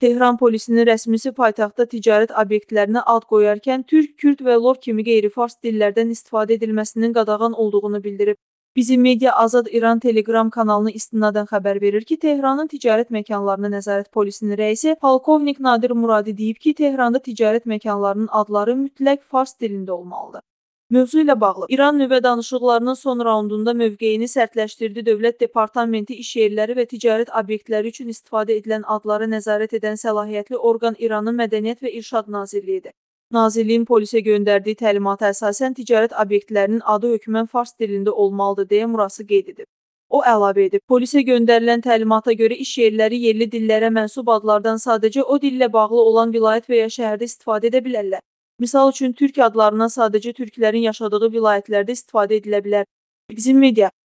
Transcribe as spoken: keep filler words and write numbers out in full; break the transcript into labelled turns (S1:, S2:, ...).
S1: Tehran polisinin rəsmisi paytaxtda ticarət obyektlərinə ad qoyarkən türk, kürd və lor kimi qeyri-fars dillərdən istifadə edilməsinin qadağan olduğunu bildirib. Bizim Media Azad İran Telegram kanalına istinadən xəbər verir ki, Tehranın ticarət məkanlarına nəzarət polisinin rəisi Polkovnik Nadir Muradi deyib ki, Tehranda ticarət məkanlarının adları mütləq fars dilində olmalıdır. Mövzu ilə bağlı İran nüvə danışıqlarının son raundunda mövqeyini sərtləşdirdi. Dövlət Departamenti iş yerləri və ticarət obyektləri üçün istifadə edilən adları nəzarət edən səlahiyyətli orqan İranın Mədəniyyət və İrşad Nazirliyidir. Nazirliyin polisə göndərdiyi təlimata əsasən ticarət obyektlərinin adı hökmən fars dilində olmalıdır deyə Murasi qeyd edib. O əlavə edib, polisə göndərilən təlimata görə iş yerləri yerli dillərə mənsub adlardan sadəcə o dillə bağlı olan vilayət və ya şəhərdə istifadə edə bilərlər. Misal üçün, türk adlarından sadəcə türklərin yaşadığı vilayətlərdə istifadə edilə bilər. Bizim Media